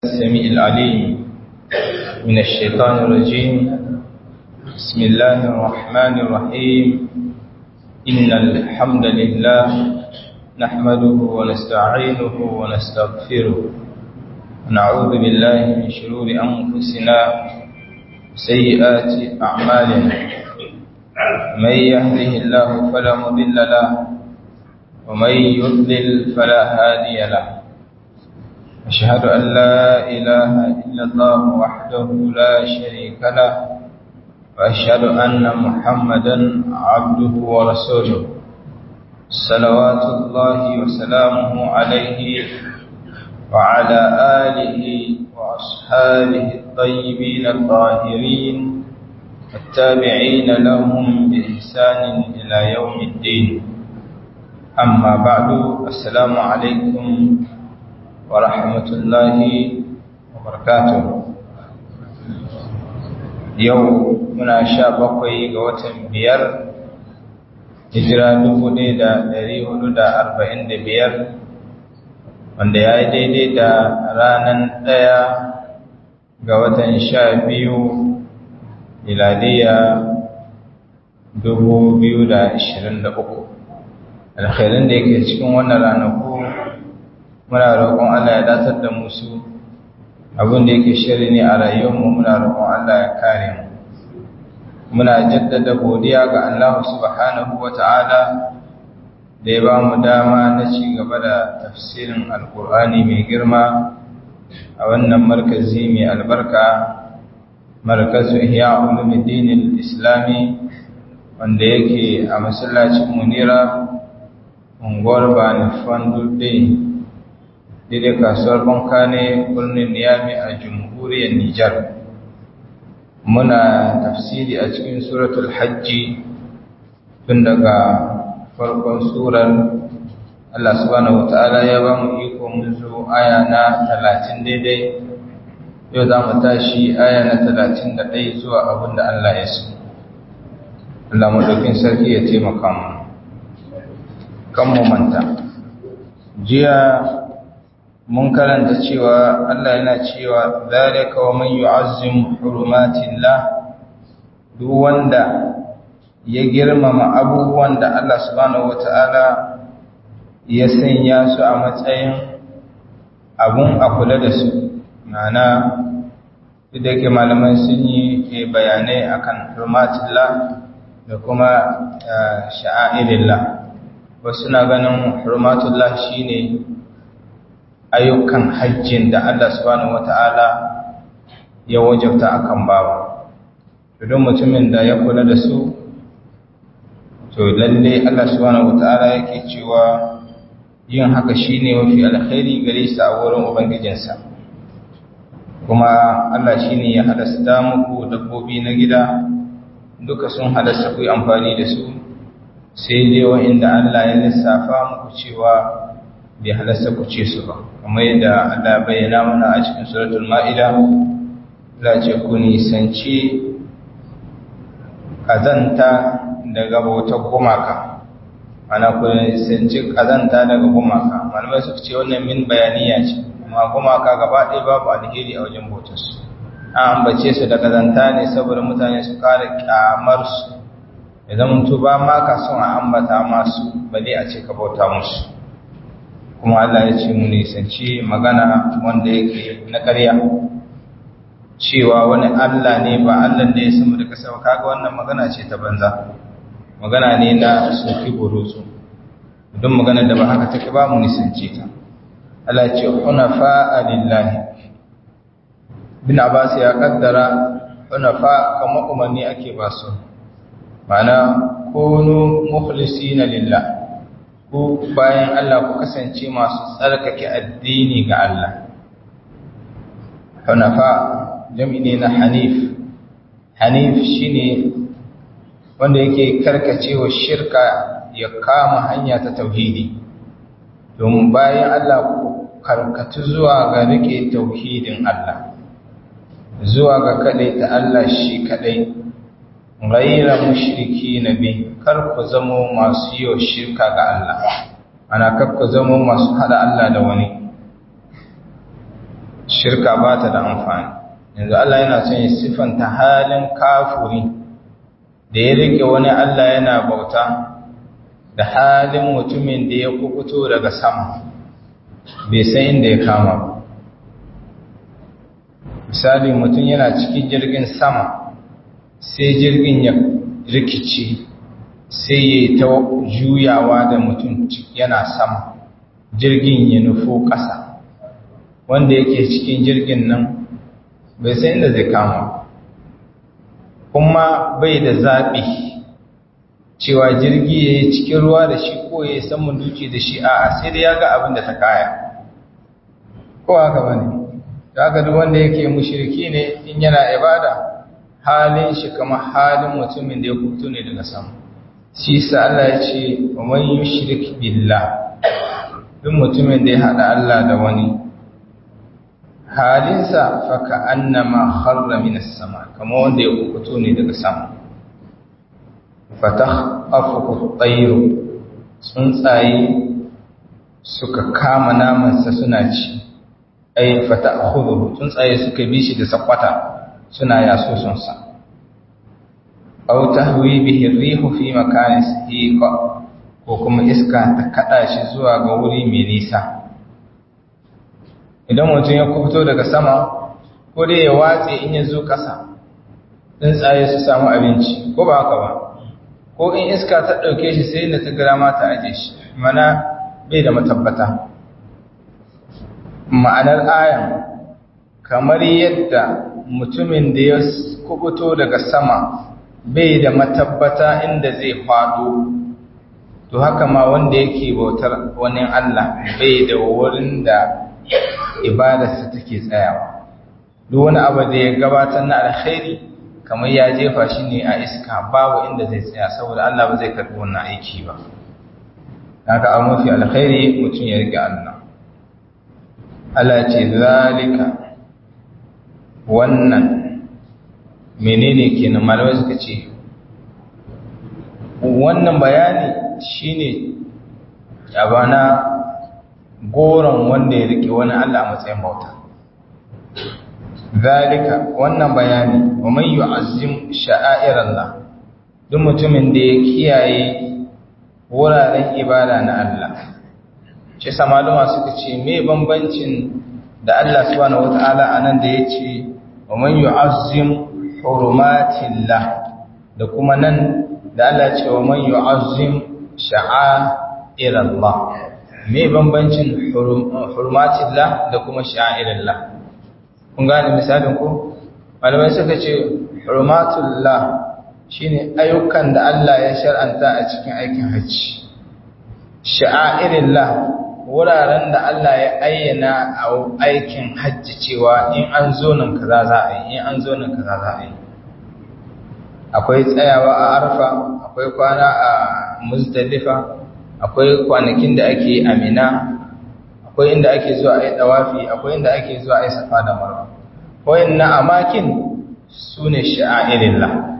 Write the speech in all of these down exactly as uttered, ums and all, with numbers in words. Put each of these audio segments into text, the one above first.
السميع العليم من الشيطان الرجيم. بسم الله الرحمن الرحيم. إن الحمد لله نحمده ونستعينه ونستغفره ونعوذ بالله من شرور أنفسنا وسيئات أعمالنا. من يهده الله فلا مضل له ومن يضلل فلا هادي له. أشهد أن لا إله إلا الله وحده لا شريك له وأشهد أن محمدا عبده ورسوله صلوات الله وسلامه عليه وعلى آله وأصحابه الطيبين الطاهرين التابعين لهم بإحسان إلى يوم الدين. أما بعد، السلام عليكم ورحمة الله وبركاته. yau muna sha bakwai ga watan biyar hijira dubu ɗaya da ɗari hudu da arba'in da biyar wanda ya yi daidai da ranar ɗaya ga watan sha biyu miladiya dubu biyu da ashirin da uku. alkhairin da yake cikin wannan ranaku muna roƙon Allah ya datar da musu, abin da yake shiri ne a rayuwarmu muna roƙon Allah ya kare mu. Muna jaddada godiya ga Allah subhanahu wata'ala da ya ba mu dama na ci gaba da tafsirin alkur'ani mai girma a wannan markazi mai albarka, markazu ihya ulumuddin al-islami, wanda yake a masallacin Munira, unguwar Bani Fandude, daidai kasuwar banka ne birnin Niyami a jamhuriyar Nijar. Muna tafsiri a cikin suratul hajji tun daga farkon surar. Allah subhanahu wataala ya ba mu iko mun zo aya na talatin daidai. Yau za mu tashi aya na talatin da ɗaya zuwa abin da Allah ya so. Allah madaukin sarki ya taimaka mu. Kan mu manta, jiya mun karanta cewa Allah yana cewa zalika wa man yu'azzim hurumatillah, duk wanda ya girmama abubuwan da Allah subhanahu wata'ala ya sanya su a matsayin abun a kula da su. Ma'ana duk da yake malaman sun yi bayanai akan hurumatillah da kuma sha'airillah, wasu na ganin hurumatullah shine ayyukan hajjin da Allah subhanahu wata'ala ya wajabta akan bawa. Don mutumin da ya kula da su, to lalle Allah subhanahu wata'ala yake cewa yin haka shine mafi alkhairi gare sa a wurin ubangijinsa. Kuma Allah shine ya halasta muku dabbobi na gida, duka sun halasta ku yi amfani da su, sai dai wa'inda Allah ya lissafa muku cewa bai halasta ku ce su ba, kamar yadda Allah bayyana mana a cikin suratul Ma'ida. Allah ce ku nisanci kazanta daga bautar gumaka, ana ku nisanci kazanta daga gumaka. Malamai suka ce wannan min bayaniya ce, amma gumaka gaba ɗaya babu alheri a wajen bautar su. An ambace su da kazanta ne saboda mutane su kare kyamar su, idan mutu ba ma ka son a ambata masu bale a ce ka bauta musu. Kuma Allah ya ce mu nisanci magana wanda yake na ƙarya, cewa wani Allah ne ba Allah da ya samu da kasa. Kaga wannan magana ce ta banza, magana ne na soki burutsu. Don magana da ba haka take ba mu nisanci ta. Allah ce hunafa lillahi. Bin Abbas ya kaddara hunafa kamar umarni ake ba su, ma'ana kunu mukhlisina lillah, ku bayan Allah ku kasance masu tsarkake addini ga Allah. Hunafa jam'i ne na Hanif. Hanif shine wanda yake karkacewa shirka ya kama hanya ta tauhidi. Domin bayan Allah ku karkatu zuwa ga rike tauhidin Allah, zuwa ga kadai ta Allah shi kadai, ghaira mushriki nabi, kar ku zamo masu yi shirka ga Allah, ana kar ku zamo masu hada Allah da wani. shirka ba ta da amfani. Yanzu Allah yana son ya siffanta halin kafuri da ya rike wani Allah yana bauta da halin mutumin da ya kubuto daga sama bai san inda ya kama ba. Misali, mutum yana cikin jirgin sama sai jirgin ya rikici sai ya ta juyawa da mutum yana sama, jirgin ya nufo ƙasa, wanda yake cikin jirgin nan bai san inda zai kama, kuma bai da zaɓi cewa jirgi ya yi cikin ruwa da shi ko ya yi saman duki da shi, a sai dai ya ga abin da ta kaya. Ko haka bane, da haka duk wanda yake mushriki ne in yana ibada, halin shi kamar halin mutumin da ya kuto ne daga sama. Shi sa Allah ya ce wa man yushrik billah, duk mutumin da ya hada Allah da wani, halinsa fa ka annama kharra minas sama, kamar wanda ya kuto ne daga sama. Fatakhafu at-tayru, tsuntsaye suka kama namansa suna ci, ai fatakhudhu, tsuntsaye suka bi shi da sakwata suna yaso sonsa. Aw tahwi bihi ar-rihu fi makanin sahiq, ko kuma iska ta kada shi zuwa ga wuri mai nisa. Idan mutum ya kubuto daga sama, ko dai ya watse in ya zo kasa, tsuntsaye su samu abinci, ko ba haka ba, ko in iska ta dauke shi sai da ta gara ma ta aje shi, mana bai da matabbata. Ma'anar ayan, kamar yadda mutumin da ya kubuto daga sama bai da matabbata inda zai fado, to haka ma wanda yake bautar wani Allah bai da wurin da ibadarsa take tsayawa. Duk wani abu da ya gabatar na alkhairi kamar ya jefa shi ne a iska, babu inda zai tsaya, saboda Allah ba zai karɓi wannan aiki ba. Haka a mafi alkhairi mutum ya rike Allah. Allah ce zalika, wannan menene kenan? Malamai suka ce wannan bayani shine abana goron wanda ya rike wani Allah a matsayin bauta. Zalika, wannan bayani, wa man yu'azzim sha'airallah, duk mutumin da ya kiyaye wuraren ibada na Allah. Ce samaluma suka ce me bambancin da Allah subhanahu wataala anan da yace wa man yu'azzim hurumatillah, da kuma nan da Allah ce wa man yu'azzim sha'airallah. Me bambancin hurumatillah da kuma sha'airallah? Kun gane misalin ko? Malamai suka ce hurumatullah shine ayyukan da Allah ya shar'anta a cikin aikin hajji. Sha'airillah, wuraren da Allah ya ayyana a aikin hajji cewa in an zo nan kaza za a yi, in an zo nan kaza za a yi. Akwai tsayawa a Arfa, akwai kwana a Muzdalifa, akwai kwanakin da ake a Mina, akwai inda ake zuwa a yi dawafi, akwai inda ake zuwa a yi safa da marwa. Wayannan amakin sune sha'airillah.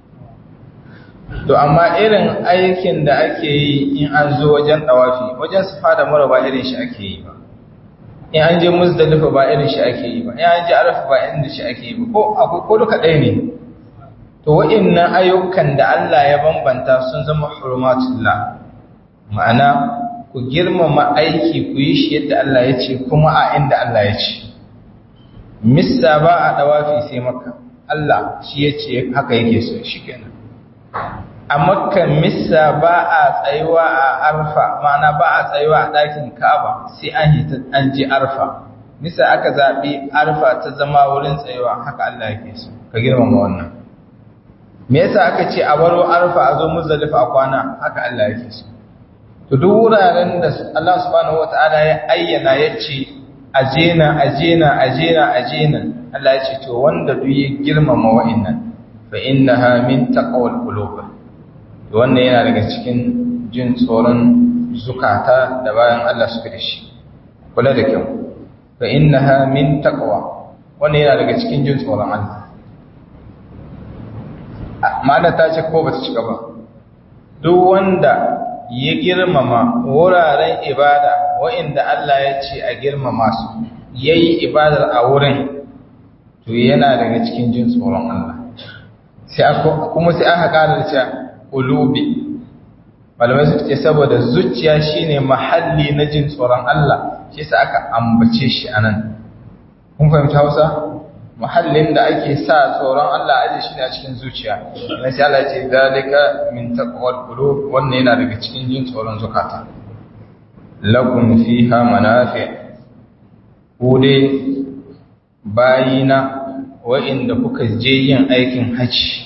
To amma irin aikin da ake yi in an zo wajen dawafi, wajen safa da marwa ba irin shi ake yi ba. In an je Muzdalifa ba irin shi ake yi ba. In an je Arfa ba irin shi ake yi ba. Ko akwai ko duka ɗaya ne. To wayannan ayyukan da Allah ya bambanta sun zama hurumatullah. Ma'ana ku girmama aiki ku yi shi yadda Allah ya ce kuma a inda Allah ya ce. Missa ba a dawafi sai Makka, Allah shi ya ce haka yake so shi kenan. A Makka missa ba a tsayuwa a Arfa, ma'ana ba a tsayuwa a ɗakin Ka'aba sai an yi an je Arfa. Missa aka zaɓi Arfa ta zama wurin tsayuwa, haka Allah yake so, ka girmama wannan. Me yasa aka ce a baro Arfa a zo Muzdalifa a kwana, haka Allah yake so. To duk wuraren da Allah subhanahu wataala ya ayyana yace ajena ajena ajena ajena, Allah ya ce to wanda duk ya girmama wa'annan fa innaha min taqwal qulub, to wannan yana daga cikin jin tsoron zukata da bayan Allah suka da shi. Kula da kyau, fa innaha min taqwa, wannan yana daga cikin jin tsoron Allah. Ma'ana ta ce ko ba ta cika ba, duk wanda ya girmama wuraren ibada wa'inda Allah ya ce a girmama su, yayi ibadar a wurin to yana daga cikin jin tsoron Allah sai aka kuma sai aka ƙara da cewa qulubi malamai su ce saboda zuciya shine mahalli na jin tsoron Allah shi sa aka ambace shi anan kun fahimta Hausa mahallin da ake sa tsoron Allah aje shi ne a cikin zuciya ina sai Allah ya ce zalika min taqwal qulub wannan yana daga cikin jin tsoron zakata lakum fiha manafi ku dai bayina wa'inda kuka je yin aikin haji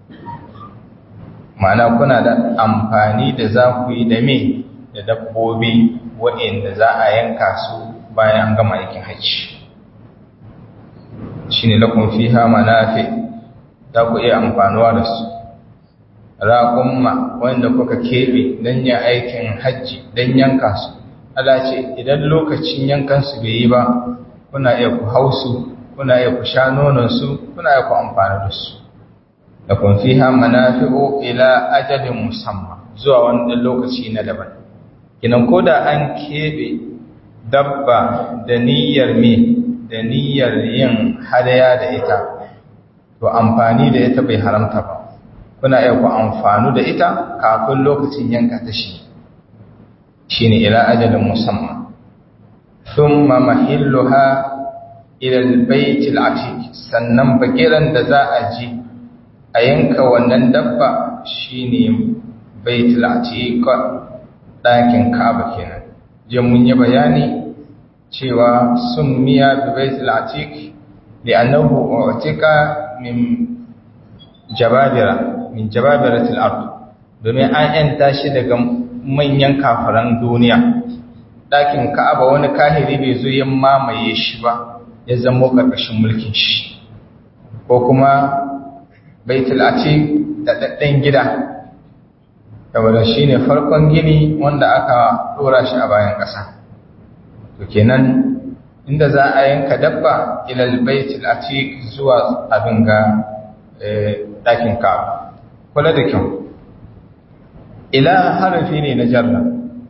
ma'ana kuna da amfani da za ku yi da me da dabbobi wa'inda za a yanka su bayan an gama aikin haji shine lakum fiha manafi za ku iya amfanuwa da su raqumma wanda kuka kebe dan yin aikin haji dan yanka su Allah ce idan lokacin yankan su bai yi ba kuna iya ku hausu kuna iya ku sha nonon su kuna iya ku amfana da su lakum fiha manafi'u ila ajalin musamma zuwa wani lokaci na daban kinan koda an kebe dabba da niyyar me da niyyar yin hadaya da ita to amfani da ita bai haramta ba kuna iya ku amfanu da ita kafin lokacin yanka ta shi shine ila ajalin musamma thumma mahilluha ila albayt alatiq sannan bagiran da za a ji a yanka wannan dabba shine bayt alatiq dakin Ka'aba kenan je mun yi bayani cewa summiya bi baitul atiq li'annahu utika min jababira min jababiratil ard domin an yanta shi daga manyan kafiran duniya dakin Ka'aba wani kahiri bai zo ya mamaye shi ba ya zama karkashin mulkin shi ko kuma baitul atiq da daddan gida saboda shine farkon gini wanda aka dora shi a bayan ƙasa to kenan inda za a yanka dabba ilal baitul atiq zuwa abin ga dakin Ka'aba kula da kyau ila harafi ne na jarra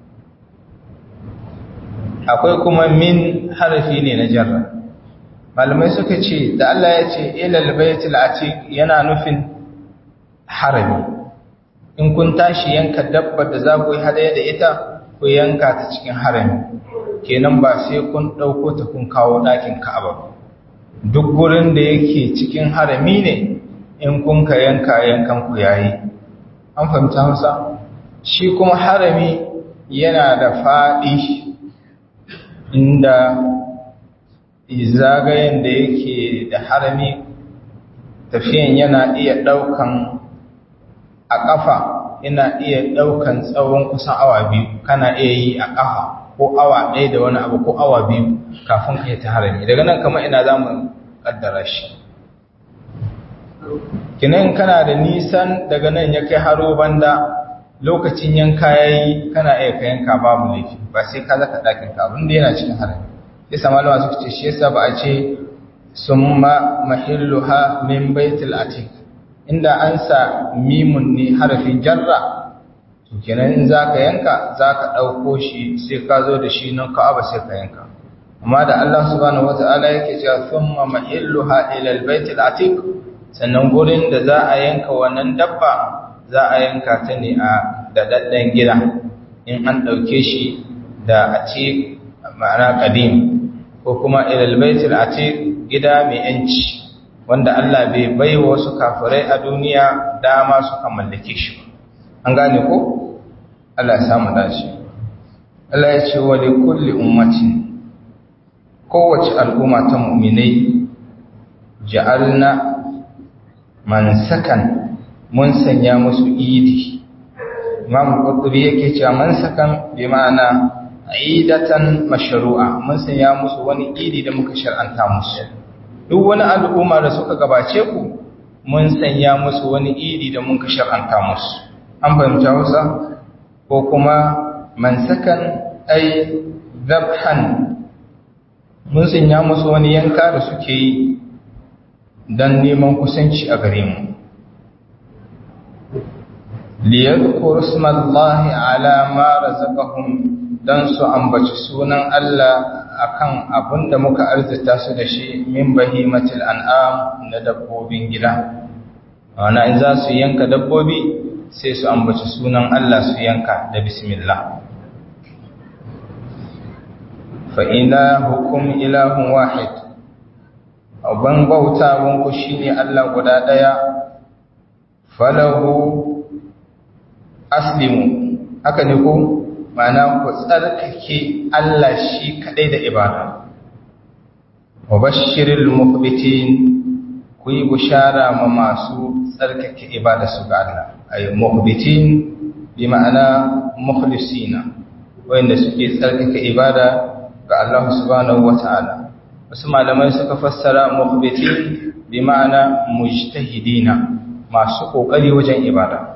akwai kuma min harafi ne na jarra malamai suka ce da Allah ya ce ilal baitul atiq yana nufin harami in kun tashi yanka dabbar da za ku yi hadaya da ita ku yanka ta cikin harami kenan ba sai kun ɗauko ta kun kawo ɗakin Ka'aba duk gurin da yake cikin harami ne in kun ka yanka yankan ku yayi an fahimta Hausa shi kuma harami yana da faɗi inda zagayen da yake da harami tafiyan yana iya ɗaukan a ƙafa yana iya ɗaukan tsawon kusan awa biyu kana iya yi a ƙafa ko awa ɗaya da wani abu ko awa biyu kafin ka yi ta harami daga nan kama ina za mu ƙaddara shi kinan kana da nisan daga nan ya kai haro banda lokacin yanka ya yi kana iya ka yanka babu laifi ba sai ka zaka ɗakin ka abinda yana cikin harami ya sama lawa suka ce shi yasa ba a ce sun ma mahilluha min baitul atiq inda an sa mimun ne harafin jarra to kenan in zaka yanka zaka dauko shi sai ka zo da shi nan Ka'aba sai ka yanka amma da Allah subhanahu wataala yake cewa thumma mahilluha ila albayt alatiq sannan gurin da za a yanka wannan dabba za a yanka ta ne a dadadden gida in an dauke shi da atiq ma'ana qadim ko kuma ila albayt alatiq gida mai yanci wanda Allah bai bai wa wasu kafirai a duniya dama suka mallake shi an gane ko Allah ya samu dace Allah ya ce wa li kulli ummatin kowace al'umma ta mu'minai ja'alna mansakan mun sanya musu idi Imam Qurtubi yake cewa mansakan bi ma'ana idatan mashru'a mun sanya musu wani idi da muka shar'anta musu duk wani al'umma da suka gabace ku mun sanya musu wani idi da mun ka shar'anta musu an fahimta Hausa ko kuma mansakan ai dhabhan mun sanya musu wani yanka da suke yi dan neman kusanci a gare mu liyadhkuru ismallahi ala ma razaqahum dan su ambaci sunan Allah akan abin da muka arzita su da shi min bahimatil an'am na dabbobin gida. Wana in za su yanka dabbobi sai su ambaci sunan Allah su yanka da bismillah. Fa ilahukum ilahun wahid, abin bautawanku shi ne Allah guda ɗaya, falahu aslimu, haka ne ko? Mana ku tsarkake Allah shi kaɗai da ibada. Wa bashiril mukhbitin, ku yi bushara ma masu tsarkake ibada su ga Allah. Ay mukhbitin bi ma'ana mukhlisina, wanda suke tsarkake ibada ga Allah subhanahu wata'ala. Wasu malamai suka fassara mukhbitin bi ma'ana mujtahidina, masu kokari wajen ibada.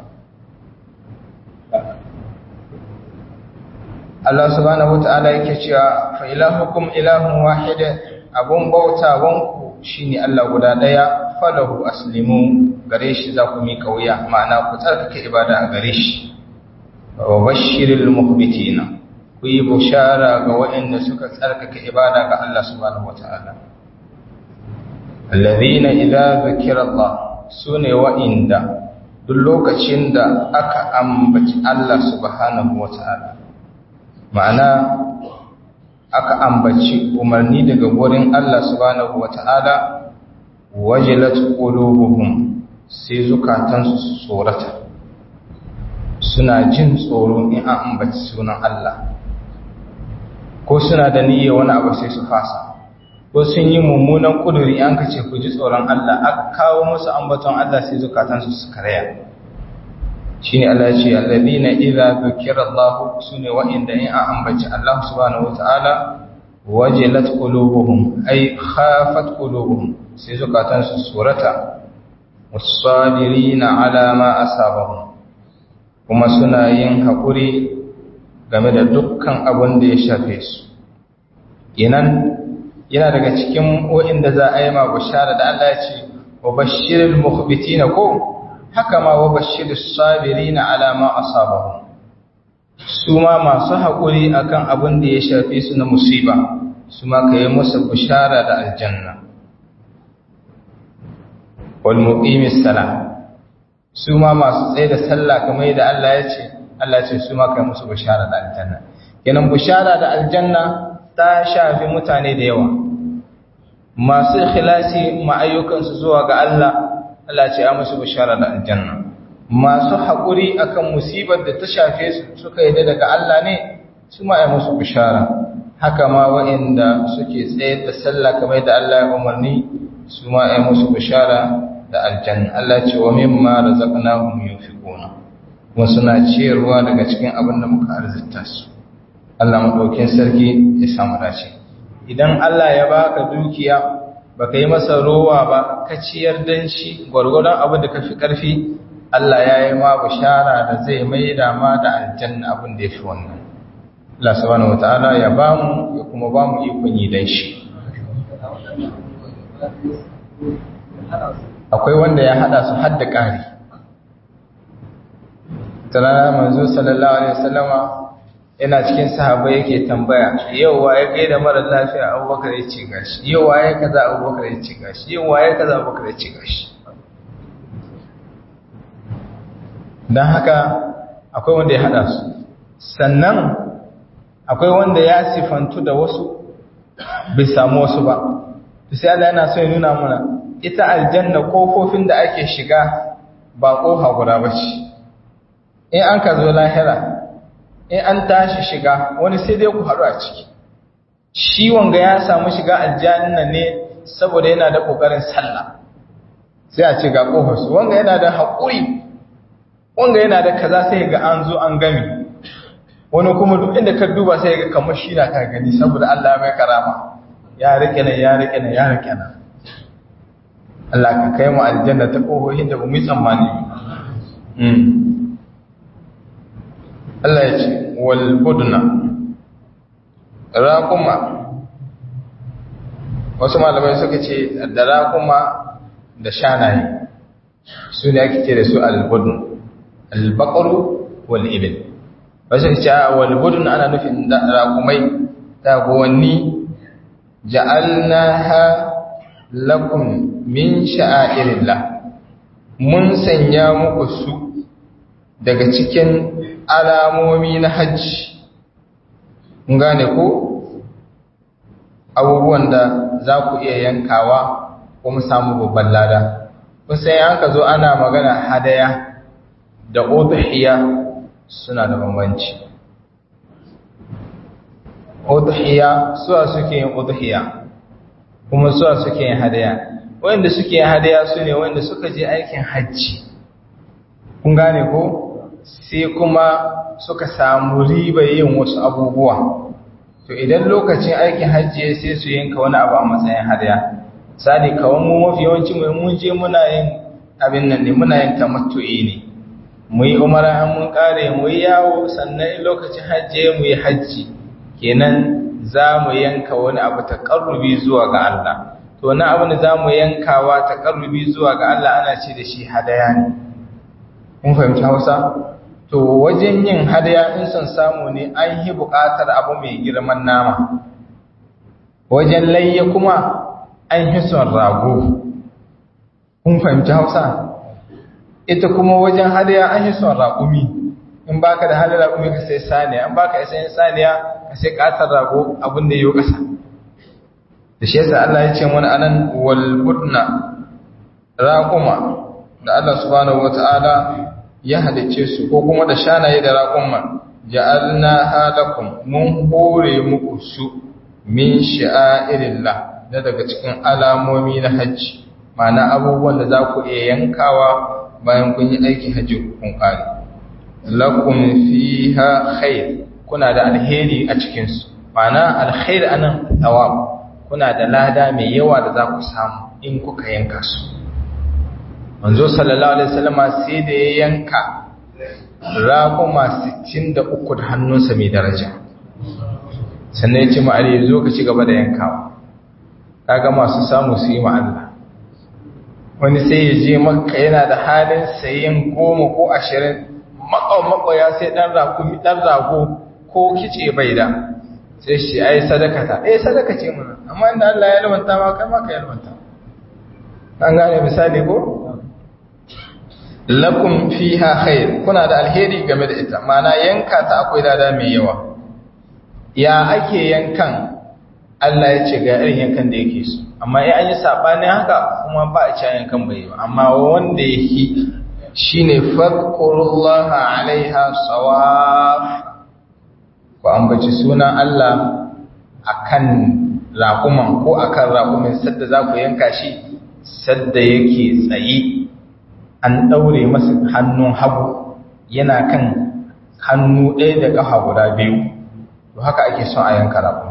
Allah subhanahu wata'ala yake cewa fa ilahukum ilahun wahid, abun bautawanku shine Allah guda daya, falahu aslimu, gare shi za ku mika wuya, ma'ana ku tsarkake ibada a gare shi. Wa bashiril mukhbitina, ku yi bushara ga waɗanda suka tsarkake ibada ga Allah subhanahu wata'ala. Alladhina idza zukira Allah, sune waɗanda duk lokacin da aka ambaci Allah subhanahu wata'ala, ma'ana aka ambaci umarni daga wurin Allah subhanahu wata'ala, wajilat qulubuhum, sai zukatansu su tsorata, suna jin tsoro in an ambaci sunan Allah, ko suna da niyya wani abu sai su fasa, ko sun yi mummunan kuduri an kace ku ji tsoron Allah, aka kawo musu ambaton Allah sai zukatansu su karaya. Shine Allah ya ce alladina idza dhukira Allah, sune wa'inda in an ambaci Allah subhanahu wataala, wajilat qulubuhum ay khafat qulubuhum, sai zukatan su surata, was-sabirina ala ma asabahum, kuma suna yin hakuri game da dukkan abin da ya shafe su. Inan yana daga cikin wa'inda za a yi ma bishara da Allah ya ce wa bashiril mukhbitina, ko haka ma wa bashirus sabirina ala ma asabahum, su ma masu haƙuri akan abin da ya shafe su na musiba, su ma ka yi musu bishara da aljanna. Wal muqimis salah, su ma masu tsaye da sallah kamar yadda Allah ya ce, Allah ya ce su ma ka yi musu bishara da aljanna. Kenan bishara da aljanna ta shafi mutane da yawa, masu ikhlasi ma ayyukansu zuwa ga Allah, Allah ce ya musu bishara da aljanna. Masu haƙuri akan musibar da ta shafe su suka yi daga Allah ne, su ma ya musu bishara. Haka ma wa'inda suke tsayar da sallah kamar da Allah ya umarni, su ma ya musu bishara da aljanna. Allah ce wa mimma razaqnahum yunfiquna, kuma suna ciyarwa daga cikin abin da muka arzita su. Allah madaukin sarki ya samu dace. Idan Allah ya baka dukiya, baka yi masa rowa ba, ka ciyar dan shi gwargwadon abin da ka fi ƙarfi, Allah ya yi ma bishara da zai mai da ma da aljanna abin da ya fi wannan. Allah subhanahu wata'ala ya ba mu, ya kuma ba mu ikon yi dan shi. Akwai wanda ya haɗa su har da ƙari. Tana manzo sallallahu alaihi wasallama yana cikin sahabbai yake tambaya, yau waye gaida mara lafiya? Abubakar ya ce gashi. Yau waye kaza? Abubakar ya ce gashi. Yau waye kaza? Abubakar ya ce gashi. Dan haka akwai wanda ya hada su, sannan akwai wanda ya sifantu da wasu bai samu wasu ba. Sai Allah yana so ya nuna mana ita aljanna kofofin da ake shiga ba kofa guda bace. In an ka zo lahira, in an tashi shiga wani sai dai ku haɗu a ciki. Shi wanga ya samu shiga aljanna ne saboda yana da ƙoƙarin sallah, sai a ce ga ƙofarsu. Wanga yana da haƙuri, wanga yana da kaza, sai ga an zo an gami. Wani kuma duk inda ka duba sai ga kamar shi na ka gani saboda Allah mai karama, ya riƙe nan ya riƙe nan ya riƙe nan. Allah ka kai mu aljanna ta ƙofofin da ba mu yi tsammani. Allah ya ce wal budna, raquma, wasu malamai suka ce da raquma da shanaye su ne ake ce da su al budn, al baqru wal ibil. Wasu ce wal budn ana nufin da raqumai, taguwanni ja'alnaha lakum min sha'airillah mun sanya muku su daga cikin alamomi na hajji. Mun gane ko abubuwan da za ku iya yankawa kuma samu babban lada. Kun san yanka zo ana magana hadaya da udhiya suna da bambanci. Udhiya suwa suke yin udhiya kuma suwa suke yin hadaya. Wanda suke yin hadaya su ne wanda suka je aikin hajji. Kun gane ko sai kuma suka samu riba yin wasu abubuwa. To idan lokacin aikin hajji sai su yanka wani abu a matsayin hadaya. Sani kawai mu mafi yawanci mun je muna yin abin nan ne, muna yin tamattu'i ne. Mu yi umara an mun kare mu yi yawo, sannan lokacin hajji mu yi hajji. Kenan za mu yanka wani abu taqarrubi zuwa ga Allah. To wani abu da za mu yankawa taqarrubi zuwa ga Allah ana ce da shi hadaya ne. Kun fahimci Hausa? To wajen yin hadaya in son samu ne an yi buƙatar abu mai girman nama. Wajen layya kuma an yi son rago. Kun fahimci Hausa? Ita kuma wajen hadaya an yi son raƙumi. In baka da halin raƙumi ka sai saniya, in baka isa yin saniya ka sai ƙatar rago abin da yi ƙasa. Da shi yasa Allah ya ce mana anan wal budna raquma da Allah subhanahu wataala ya halice su, ko kuma da shanaye da raquma ja'alna halakum mun hore muku su min sha'irillah da daga cikin alamomi na hajji, ma'ana abubuwan da za ku iya yankawa bayan kun yi aiki hajji kun kare. Lakum fiha khair, kuna da alheri a cikin su, ma'ana alkhair anan thawab, kuna da lada mai yawa da za ku samu in kuka yanka su. Manzo sallallahu alaihi wasallam sai da ya yanka raquma sittin da uku da hannunsa mai daraja. Sannan ya ce ma Ali zo ka ci gaba da yankawa. Kaga masu samu su yi ma Allah. Wani sai ya je Makka yana da halin sayen goma ko ashirin, makau ya sai dan rakumi dan rago ko kice bai da. Sai shi ai sadaka ta. Eh sadaka ce mun. Amma inda Allah ya yalwanta ma kai ma ka yalwanta. An gane misali ko? Lakum fiha khair, kuna da alheri game da ita, mana yanka ta akwai lada mai yawa. Ya ake yankan? Allah ya ce ga irin yankan da yake so, amma ya an yi sabani haka kuma ba a ci yankan bai ba. Amma wanda yake shine fadkurullaha alaiha sawaf, ku ambaci sunan Allah akan raƙuman ko akan raƙumin sadda za ku yanka shi, sadda yake tsaye an ɗaure masa hannun hagu yana kan hannu ɗaya da ƙafa guda biyu. To haka ake son a yanka rago.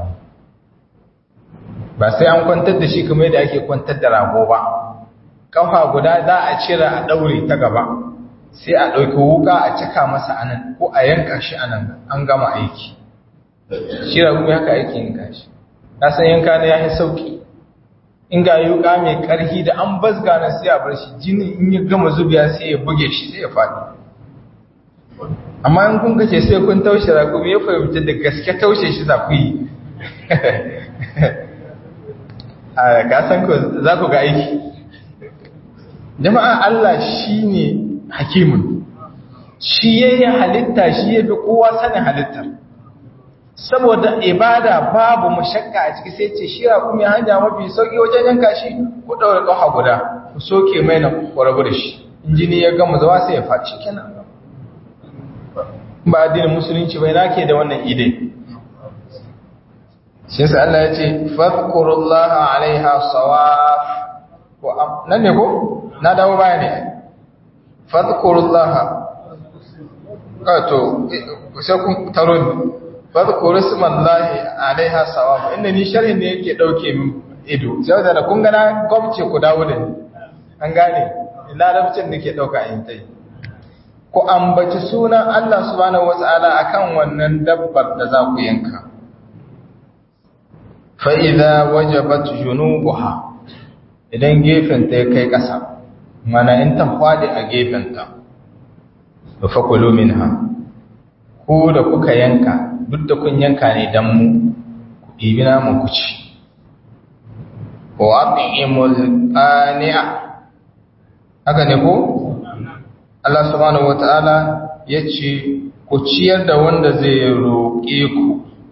Ba sai an kwantar da shi kamar yadda ake kwantar da rago ba. Ƙafa guda za a cire a ɗaure ta gaba, sai a ɗauki wuƙa a cika masa anan ko a yanka shi anan, an gama aiki. Shi rago haka ake yanka shi. Na san yanka na ya yi sauƙi. In ga yuka mai ƙarfi da an bazga na sai a bar shi, jini in ya gama zubiya sai ya buge shi sai ya faɗi. Amma in kun kace sai kun taushe raƙumi ya fahimci da gaske taushe shi za ku yi. A kasan ku za ku ga aiki. Jama'a Allah shi ne hakimun, shi ya yi halitta, shi ya fi kowa sanin halittar. Saboda ibada babu mashakka a ciki sai ce shi raƙumi hanya mafi sauƙi wajen yanka shi, ku ɗaure ƙafa guda, ku soke mai na ƙwarabu da shi. Injini ya gama zawa sai ya faɗi shi kenan. Ba addinin musulunci bai nake da wannan ide. Shi sai Allah ya ce fadhkurullaha alaiha sawaf. Ko nan ne ko? Na dawo baya ne. Fadhkurullaha. Kato sai kun taro ni. Fadhkuru ismallahi alaiha sawaf. Inda ni sharhin ne yake dauke min ido. Sai da kun ga na gwamce ku dawo da ni. An gane? Larabcin nake dauka in tai. Ku ambaci sunan Allah subhanahu wata'ala akan wannan dabbar da za ku yanka. Fa idza wajabat junubuha, idan gefen ta kai ƙasa, mana in ta fadi a gefen ta, fa kulu minha, ku da kuka yanka, duk da kun yanka ne dan mu, ku ɗibi namun ku ci. wa at'imul qani'a haka ne ko Allah subhanahu wataala yace ku ciyar da wanda zai roƙe ku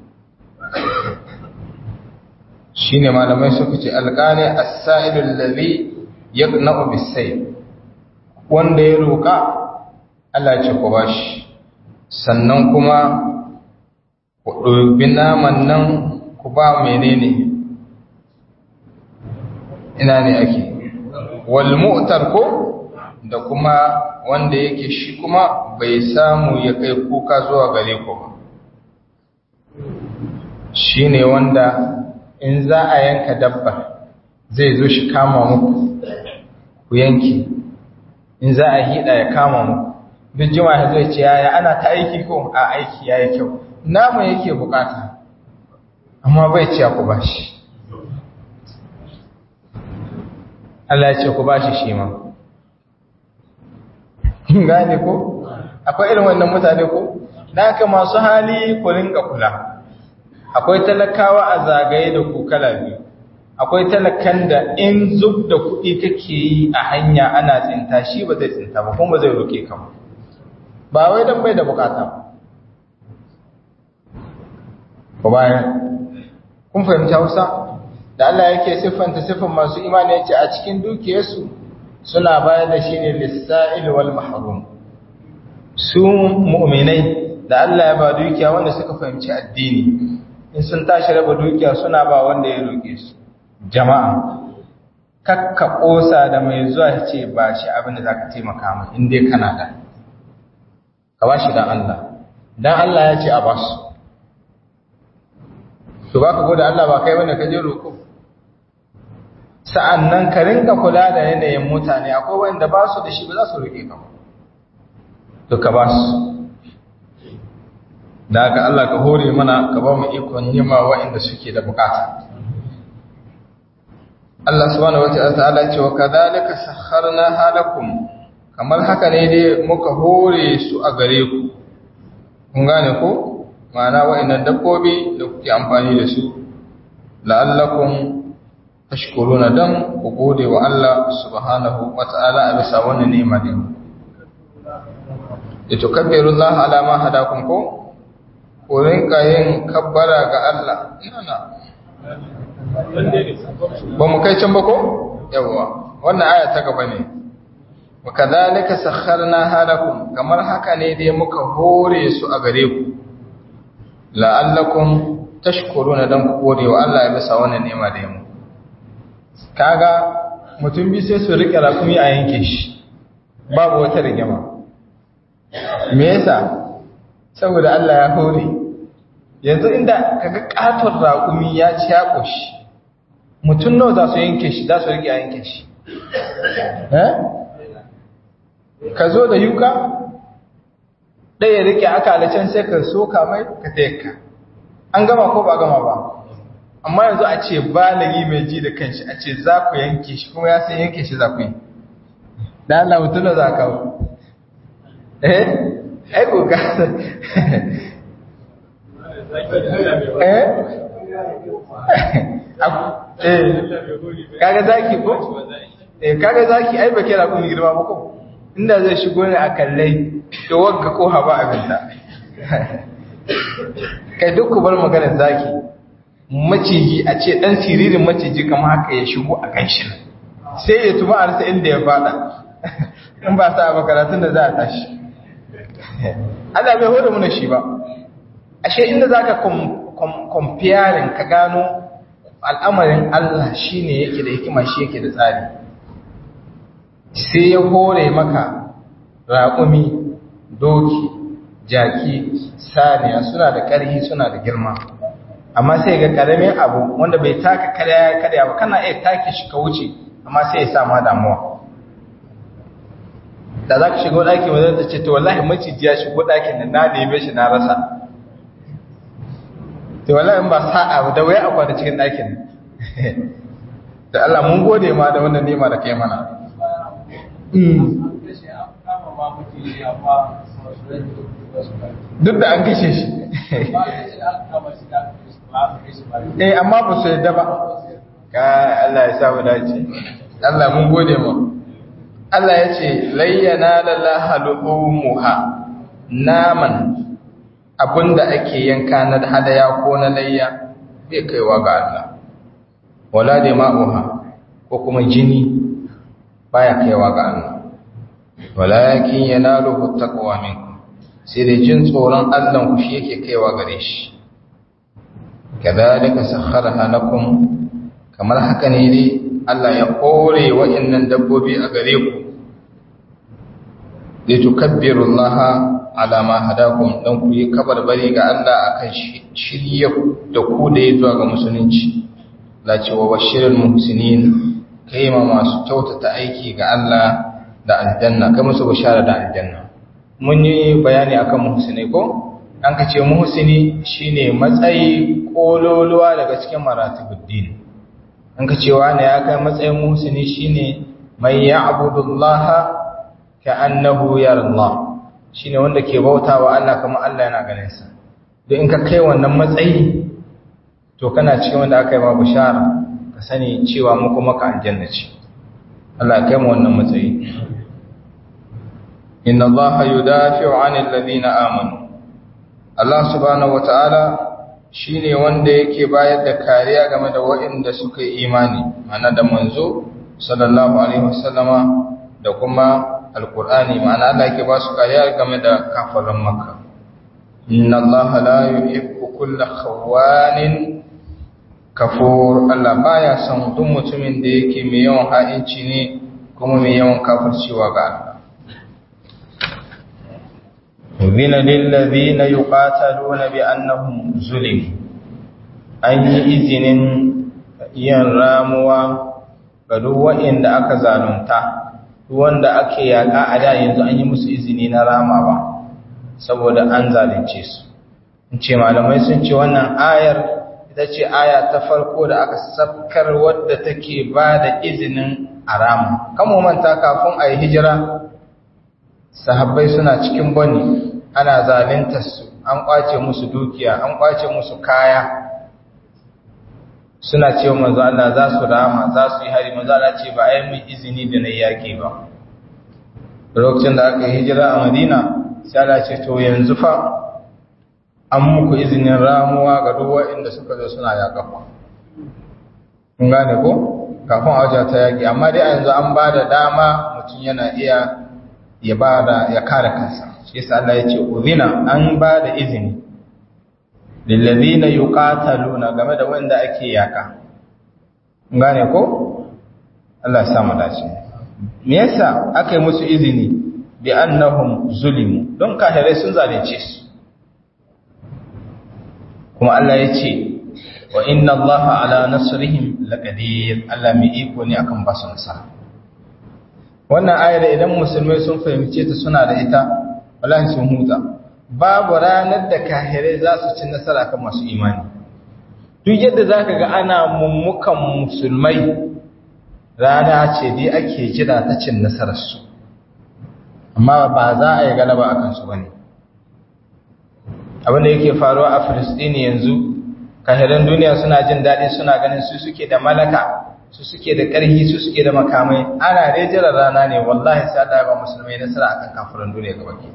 shine malamai suka ce alqani as-sa'ilul ladhi yaqna'u bis-sayl wanda ya roƙa Allah ce ku bashi sannan kuma ku ɗobi naman nan ku ba menene ina ne ake wal mu'tar ko da kuma wanda yake shi kuma bai samu ya kai kuka zuwa gare ku ba shine wanda in za a yanka dabba zai zo shi kama muku ku yanki in za a hida ya kama muku duk jima'a zai ce yaya ana ta aiki ko a aiki yayi kyau nama yake bukata amma bai ciya ku bashi Allah ya ce ku bashi shi ma gane ko akwai irin wannan mutane ko dan haka masu hali ku rinka kula akwai talakawa a zagaye da ku kala biyu akwai talakan da in zub da kuɗi kake yi a hanya ana tsinta shi ba zai tsinta ba kuma zai roke ka ba wai dan bai da bukata ba bayan kun fahimci Hausa da Allah yake siffanta siffan masu imani yace a cikin dukiyarsu suna bayar da shi ne lis-sa'il wal mahrum su mu'minai da Allah ya ba dukiya wanda suka fahimci addini in sun tashi raba dukiya suna ba wanda ya roke su jama'a kakka kosa da mai zuwa ce ba shi abin da zaka taimaka mai in dai kana da ka ba shi dan Allah dan Allah ya ce a ba su to baka gode Allah ba kai wanda ka je roko sa'annan ka rinka kula da yanayin mutane akwai wanda ba su da shi ba za su roke ka ba to ka ba su da haka Allah ka hore mana ka ba mu ikon yima waɗanda suke da bukata Allah subhanahu wataala ya ce wa kadhalika sakharna halakum kamar haka ne dai muka hore su a gare ku kun gane ko ma'ana waɗannan dabbobi da kuke amfani da su la'allakum tashkuruna dan ku gode wa Allah subhanahu wataala a bisa wannan ni'ima din litukabbirullaha ala ma hadakum ko ku rinka yin kabbara ga Allah ina ba mu kai can ba ko yawa wannan aya ta gaba ne wa kadhalika sakharna halakum kamar haka ne dai muka hore su a gare ku la'allakum tashkuruna dan ku gode wa Allah ya bisa wannan ni'ima da yamu kaga mutum bi sai su rike rakumi a yanke shi babu wata rigima me yasa saboda Allah ya hore yanzu inda kaga katon rakumi ya ci ya koshi mutum nawa za su yanke shi za su rike a yanke shi eh ka zo da yuka ɗaya rike aka alacen sai ka soka mai ka tayaka an gama ko ba gama ba amma yanzu a ce balagi mai ji da kanshi a ce za ku yanke shi kuma ya san yanke shi za ku yi da Allah mutum da za ka eh ai ko ga eh eh kaga zaki ko eh kaga zaki ai ba kira kun girma ba ko inda zai shigo ne a kallai to wagga ko haba abinda kai duk ku bar maganar zaki maciji a ce dan siririn maciji kamar haka ya shigo a kanshi sai ya tuma arsa inda ya fada in ba sa ba karatun da za a tashi Allah bai hoda muna shi ba ashe inda zaka comparing ka gano al'amarin Allah shine yake da hikima shi yake da tsari sai ya hore maka raƙumi doki jaki saniya suna da ƙarfi suna da girma amma sai ga ƙaramin abu wanda bai taka karya karya ba kana iya take shi ka wuce amma sai ya sa ma damuwa da za ka shigo ɗakin wajen ta ce to wallahi maciji ya shigo ɗakin da na neme shi na rasa to wallahi in ba sa'a da waya akwai da cikin ɗakin da Allah mun gode ma da wannan nema da kai mana duk da an kashe shi eh amma ba su yadda ba ka Allah ya sa mu dace Allah mun gode mu Allah ya ce layyana lalaha lu'umuha naman abinda ake yanka na hadaya ko na layya bai kaiwa ga Allah wala da ma'uha ko kuma jini baya kaiwa ga Allah walakin yanaluhu taqwa minkum sai da jin tsoron Allah ku shi yake kaiwa gare shi kadhalika sakharaha lakum kamar haka ne dai Allah ya kore wa'annan dabbobi a gare ku da tukabbirullaha ala ma hadakum dan ku yi kabarbari ga Allah akan shirye da ku da ya zuwa ga musulunci la ce wa bashirul muhsinin kai ma masu kyautata aiki ga Allah da aljanna kai musu bishara da aljanna mun yi bayani akan muhsini ko an ka ce muhsini shine matsayi kololuwa daga cikin maratibuddin an ka ce wani ya kai matsayin muhsini shine mai ya'budullaha ka'annahu yarallah shine wanda ke bautawa Allah kamar Allah yana ganin sa don in ka kai wannan matsayi to kana cikin wanda aka yi ma bishara ka sani cewa mu kuma ka aljanna ce Allah ya kai mu wannan matsayi inna Allaha yudafi'u 'anil ladina amanu Allah subhanahu wataala shine wanda yake bayar da kariya game da waɗanda suka yi imani ana da manzo sallallahu alaihi wasallama da kuma alqur'ani ma'ana Allah yake ba su kariya game da kafirin makka inna Allaha la yuhibbu kulla khawanin kafur Allah baya son duk mutumin da yake mai yawan ha'inci ne kuma mai yawan kafircewa ga Allah Ubina lillazina yuqataluna bi annahum zulim an yi izinin yin ramuwa ga duk wanda aka zalunta duk wanda ake yaka a da yanzu an yi musu izini na ramawa saboda an zalunce su in ce malamai sun ce wannan ayar ita ce aya ta farko da aka sabkar wadda take ba da izinin arama kan manta kafin a yi hijira sahabbai suna cikin bani ana zaluntar su an kwace musu dukiya an kwace musu kaya suna cewa manzo Allah za su rama za su yi hari manzo Allah ce ba ai mun izini da nayi yaki ba lokacin da aka yi hijira a Madina sai Allah ce to yanzu fa an muku izinin ramuwa ga duk waɗanda suka zo suna yaƙa ku kun gane ko kafin a wajen ta yaƙi amma dai a yanzu an ba da dama mutum yana iya ya ba da ya kare kansa shi yasa Allah ya ce uzina an ba da izini lillazina yuqataluna game da wanda ake yaƙa kun gane ko Allah ya sa mu dace me yasa aka yi musu izini bi annahum zulimu don kafirai sun zalunce su kuma Allah ya ce wa inna Allah ala nasrihim laqadir Allah mai iko ne akan basu nasara wannan ayar idan musulmai sun fahimce ta suna da ita wallahi sun huta babu ranar da kafirai za su ci nasara kan masu imani duk yadda zaka ga ana mummukan musulmai rana ce dai ake jira ta cin nasarar su amma ba za a yi galaba akan su bane abinda yake faruwa a Filistini yanzu kahiran duniya suna jin daɗi suna ganin su suke da malaka su suke da ƙarfi su suke da makamai ana dai jiran rana ne wallahi sai Allah ya ba musulmai nasara akan kafiran duniya gaba ke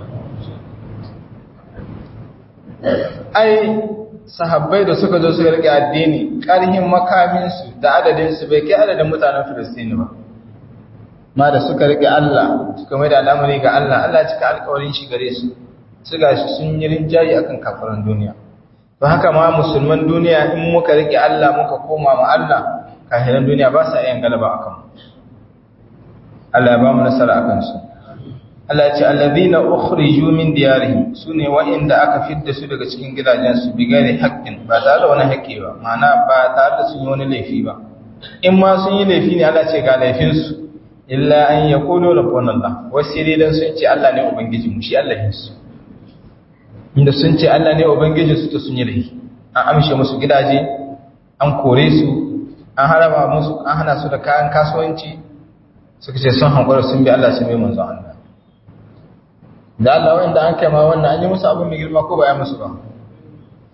ai sahabbai da suka zo suka rike addini ƙarfin makamin su da adadin su bai kai adadin mutanen Filistini ba ma da suka rike Allah suka mai da al'amari ga Allah Allah ya cika alƙawarin shi gare su su gashi sun yi rinjayi akan kafiran duniya to haka ma musulman duniya in muka rike Allah muka koma ma Allah kafiran duniya ba sa yin galaba akan mu Allah ya ba mu nasara akan su Allah ya ce alladhina ukhriju min diyarihim sune wa'inda aka fidda su daga cikin gidajen su bi gare haƙƙin ba tare da wani haƙƙi ba ma'ana ba tare da sun yi wani laifi ba in ma sun yi laifi ne Allah ce ga laifin su illa an yaqulu rabbuna Allah wasiri dan sun ce Allah ne ubangijinmu shi Allah ne su inda sun ce Allah ne ubangijinsu ta sun yi laifi an amshe musu gidaje an kore su an harama musu an hana su da kayan kasuwanci suka ce sun hankura sun bi Allah sun bi manzon Allah da Allah wanda an kai ma wannan an yi musu abin mai girma ko ba ya musu ba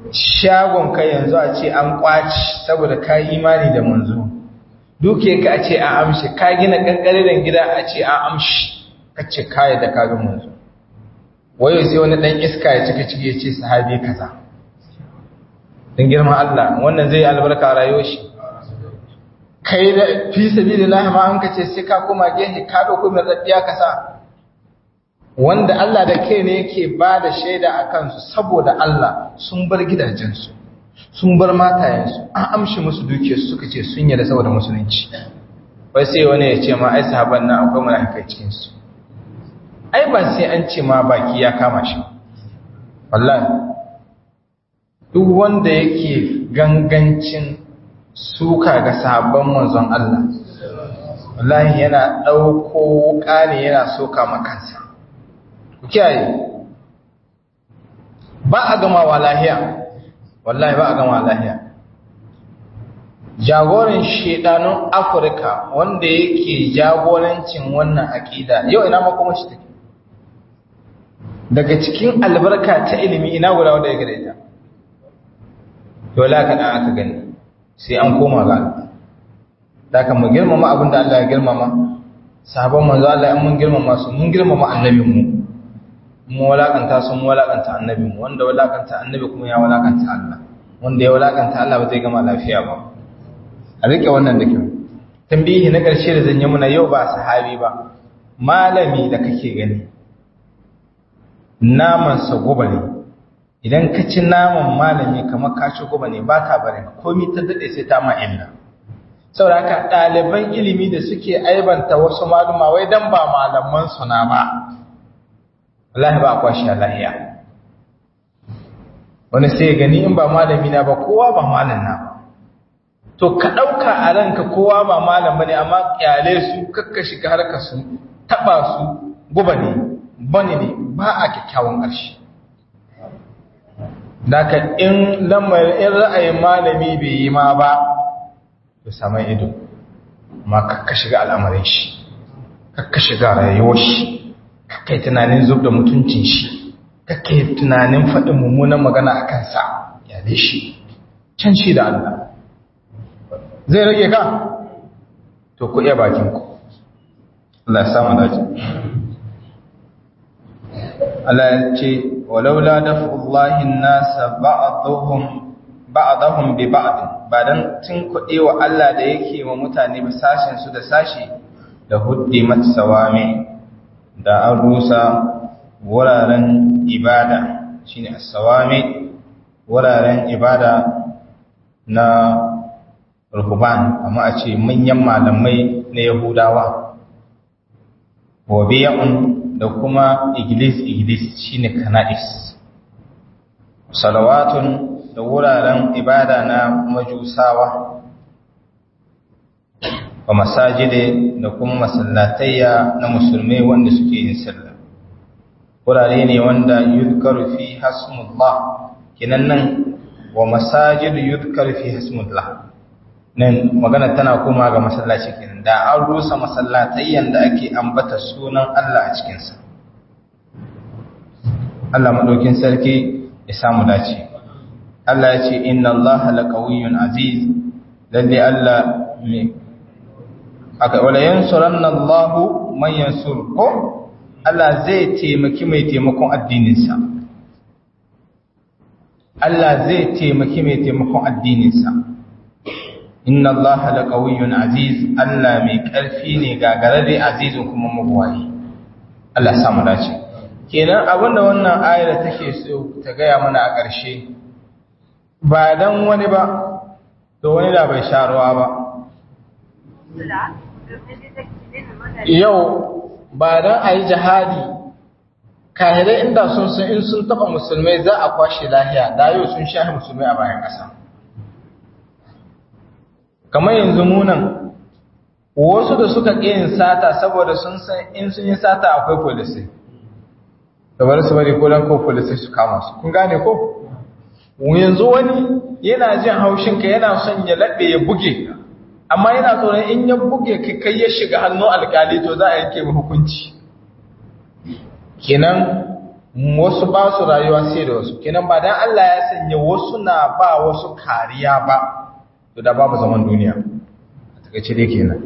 shagon kai yanzu a ce an kwaci saboda ka yi imani da manzo, duke ka a ce an amshi, ka gina ƙanƙariren gida a ce an amshi, ka ce kaya da kabin manzo. Wayo sai wani ɗan iska ya cika ciki ya ce sahabi kaza. Don girman Allah, wannan zai albarka rayuwar shi. Kai da fi sabilillah ma an kace sai ka koma gehe ka dauko mai daddiya kasa, wanda Allah da kai ne yake ba da shaida a kansu saboda Allah sun bar gidajensu, sun bar matayensu, an amshi musu dukiyarsu suka ce sun yarda saboda musulunci. Wai sai wani ya ce ma ai sahaban nan akwai munafikai cikin su. Ai ba sai an ce ma baki ya kama shi. Wallahi duk wanda yake gangancin suka ga sahabban manzon Allah, wallahi yana ɗauko wuƙa ne yana soka makansa. Ku kiyaye, ba a gamawa lahiya, wallahi ba a gamawa lahiya. Jagoran shedanun Afirka wanda yake jagorancin wannan aƙida, yau ina makoma shi take? Daga cikin albarka ta ilimi ina guda wanda ya gada ita? Dole ka ɗan aka gani. Sai an koma ga Allah. Da kan mu girmama abin da Allah ya girmama, sahabban manzo Allah in mun girmama su mun girmama annabinmu, mu walakanta su mu walakanta annabinmu, wanda walakanta annabi kuma ya walakanta Allah, wanda ya walakanta Allah ba zai gama lafiya ba. A rike wannan da kyau. Tambihi na ƙarshe da zan yi muna yau ba sahabi ba, malami da kake gani naman sa goba ne. Idan ka ci naman malami kamar ka ci goba ne ba ta bari komai ta dade sai ta ma illa. Saboda haka ɗaliban ilimi da suke aibanta wasu maluma wai dan ba malaman su na ba, wallahi ba kwashi lahiya. Wani sai gani in ba malami na ba kowa ba malam na ba. To ka ɗauka a ranka kowa ba malam bane, amma kyale su kakka shiga harkar su, taba su goba ne bane ne ba a kyakkyawan ƙarshe. Daka in lamar in ra'ayin malami bai yi ma ba, to saman ido, ma kakka shiga al'amarin shi, kakka shiga rayuwar shi, kakka yi tunanin zub da mutuncin shi, kakka yi tunanin faɗin mummunan magana a kansa, yale shi, can shi da Allah. Zai rage ka? To ku iya bakinku. Allah ya samu dace. Allah ya ce, walaula daf'ullahi an-nasa ba'dhum ba'dahum bi ba'd, ba dan tun kuɗe wa Allah da yake wa mutane ba sashin su da sashi, da huddimat sawami, da an rusa wuraren ibada, shine as-sawami, wuraren ibada na ruhban, amma a ce manyan malamai na Yahudawa, wa biya'un, da kuma iglis-iglis shine kana'is, salawatun, da wuraren ibada na majusawa, wa masajide, da kuma masallatayya na musulmai wanda suke yin sallah. Wurare ne wanda yuzkaru fi hasmullah, kinan nan wa masajidu yuzkaru fi hasmullah. Nan magana tana koma ga masallaci kenan, da an rusa masallatayyan da ake ambata sunan Allah a cikinsa. Allah madaukin sarki ya samu dace. Allah ya ce inna Allah laqawiyyun aziz, lalle Allah me aka wala yansuranna Allah man yansur ko Allah zai taimaki mai taimakon addininsa. Allah zai taimaki mai taimakon addininsa. Inna Allah laqawiyyun aziz, Allah mai ƙarfi ne gagarare azizun kuma mabuwayi. Allah ya samu dace. Kenan abinda wannan ayar take so ta gaya mana a ƙarshe, ba dan wani ba to wani da bai sha ruwa ba. Yau ba dan ayi jihadi, kahirai inda sun san in sun taba musulmai za a kwashe lahiya, da yau sun sha musulmai a bayan ƙasa. Kamar yanzu munan wasu da suka ƙin sata saboda sun san in sun yi sata akwai polisai, da bari su bari ko dan ko polisai su kama su. Kun gane ko? Yanzu wani yana jin haushin ka, yana son ya laɓe ya buge, amma yana tsoron in ya buge ka kai ya shiga hannun alƙali to za a yanke mai hukunci. Kenan wasu ba su rayuwa sai da wasu kenan ba dan Allah ya sanya wasu na ba wasu kariya ba to da babu zaman duniya a takeice dai kenan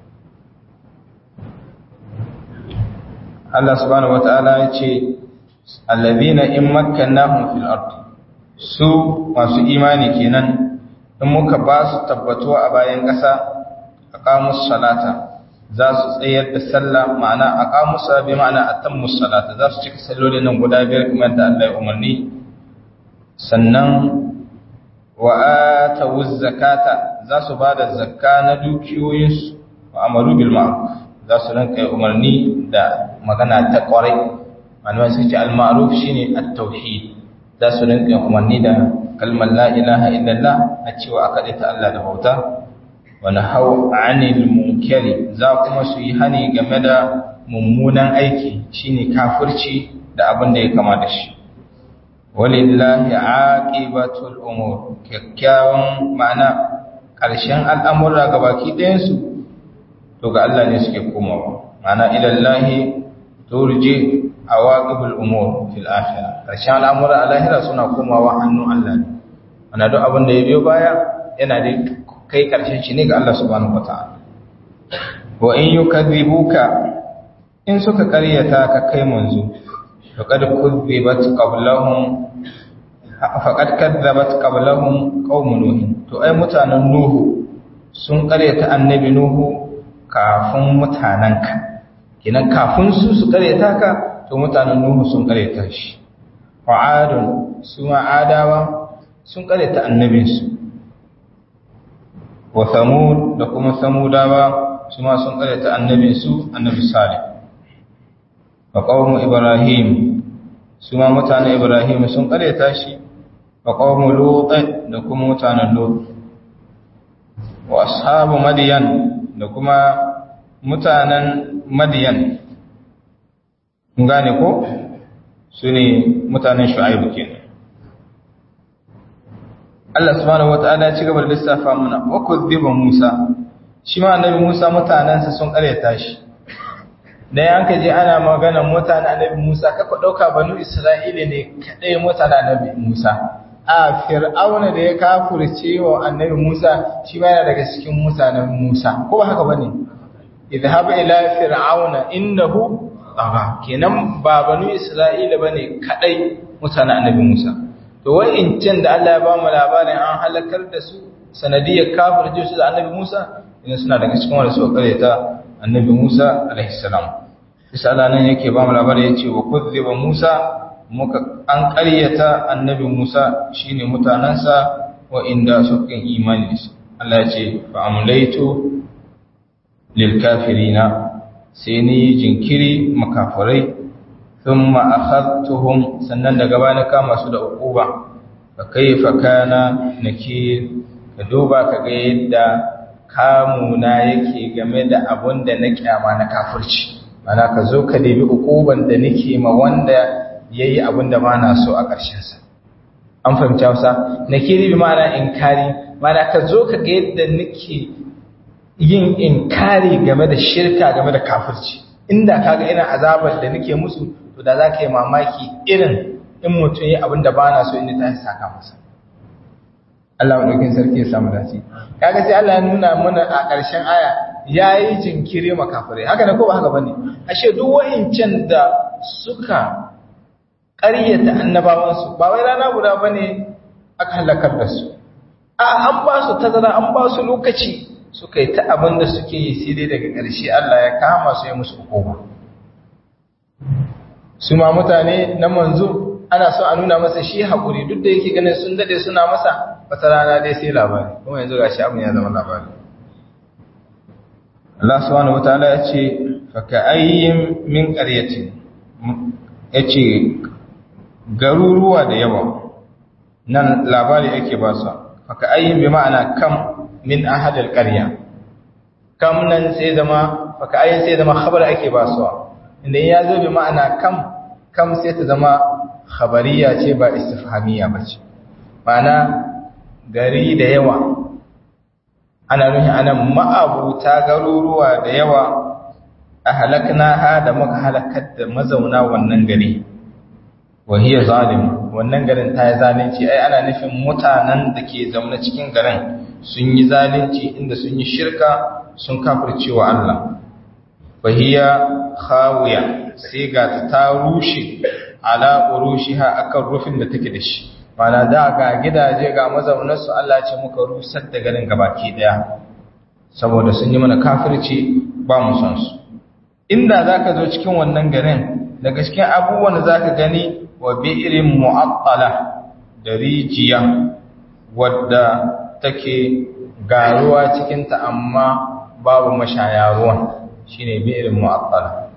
Allah subhanahu wataala ya ce alladhina in makkannahum fil ard su masu imani kenan in muka ba su tabbatuwa a bayan ƙasa aqamus salata za su tsayar da sallah ma'ana aqamus bi ma'ana atammus salata za su cika sallolin nan guda biyar kamar da Allah ya umarni sannan wa atawuz zakata za su bada zakka na dukiyoyinsu wa amaru bil ma'ruf za su rinka umarni da magana ta kwarai manuwa sai ce al-ma'ruf shine at-tauhid za su rinka umarni da kalmar la ilaha illallah a cewa aka ta Allah da bauta wa nahau 'anil munkari za kuma su yi hani game da mummunan aiki shine kafirci da abin da ya kama da shi walillahi aqibatul umur kyakkyawan ma'ana ƙarshen al'amura gabaki ɗayan su to ga Allah ne suke komawa ma'ana ila Allah turji awaqibul umur fil akhirah ƙarshen al'amura a lahira suna komawa hannun Allah ne ana duk abin da ya biyo baya yana da kai ƙarshen shi ne ga Allah subhanahu wataala wa in yukadhibuka in suka ƙaryata ka kai manzo faqad kuzzibat qablahum faqad kadzabat qablahum qaum nuh to ai mutanen nuhu sun ƙaryata annabi nuhu kafin mutananka kinan kafin su su ƙaryata ka to mutanen nuhu sun ƙaryata shi wa'adun su ma'adawa sun ƙaryata annabinsu wa samud da kuma samudawa su ma sun ƙaryata annabinsu annabi salih wa qaumu ibrahim su ma mutanen ibrahim sun ƙaryata shi wa qaumu lut da kuma mutanen lut wa ashabu madyan da kuma mutanen madiyan kun gane ko su ne mutanen shu'aibu kenan Allah subhanahu wataala ya ci gaba da lissafa mana wa kuzziba Musa shi ma annabi Musa mutanansa sun karyata shi dan yanka je ana magana mutanen annabi Musa kaka dauka banu Isra'ila ne kadai mutanen annabi Musa a fir'auna da ya kafirce wa annabi Musa shi ma yana daga cikin mutanen Musa ko ba haka bane idhhab ila fir'auna innahu tagha kenan ba banu Isra'ila bane kadai mutanen annabi Musa to wa'incin da Allah ya ba mu labarin an halakar da su sanadiyar kafirce su da annabi Musa ina suna daga cikin wanda suka kareta annabi Musa alaihi salam bisa Allah nan yake ba mu labarin yace wa kuzziba Musa muka an ƙaryata annabi Musa shine mutanansa wa inda suka imani da shi Allah ya ce fa amlaytu lil kafirina sai ni jinkiri makafirai thumma akhadtuhum sannan daga bana kama su da uquba fa kayfa kana nakir ka duba kaga yadda kamuna yake game da abun da na kyama na kafirci ana ka zo ka debi uquban da nake ma wanda yayi abin da ba na so a ƙarshen sa an fahimci Hausa nakiri bi ma'ana inkari ma'ana ka zo ka ga yadda nake yin inkari game da shirka game da kafirci inda kaga ina azabar da nake musu to da zaka yi mamaki irin in mutum yayi abin da ba na so inda ta saka masa Allah madaukin sarki ya samu dace kaga sai Allah ya nuna mana a ƙarshen aya yayi jinkiri makafirai haka ne ko ba haka bane ashe duk wa'incan da suka ƙaryata annabawansu ba wai rana guda ba ne aka halakar da su a an ba su tazara an ba su lokaci suka yi ta abin da suke yi sai dai daga ƙarshe Allah ya kama su ya musu hukuma su ma mutane na manzo ana so a nuna masa shi haƙuri duk da yake ganin sun daɗe suna masa wata rana dai sai labari kuma yanzu ga shi abin ya zama labari Allah subhanahu wataala ya ce fa ka'ayyin min qaryatin yace garuruwa da yawa nan labari yake ba su haka ayyin bi ma'ana kam min ahadil qarya kam nan sai zama haka ayyin sai zama khabar ake ba su inda ya zo bi ma'ana kam kam sai ta zama khabariya ce ba istifhamiya bace ma'ana gari da yawa ana nuni anan ma'abuta garuruwa da yawa a halakna ha da muka halakar da mazauna wannan gari wa hiya zalim wannan garin ta yi zalunci ai ana nufin mutanen da ke zaune cikin garin sun yi zalunci inda sun yi shirka sun kafircewa Allah fa hiya khawiya sai ga ta rushe ala urushiha akan rufin da take da shi mana da ga gidaje ga mazaunarsu Allah ce muka rusar da garin gabaki daya saboda sun yi mana kafirci ba mu san su inda zaka zo cikin wannan garin daga cikin abubuwan da zaka gani wa bi'rin mu'attala da rijiya wadda take garuwa cikin ta amma babu mashaya ruwan shine bi'rin mu'attala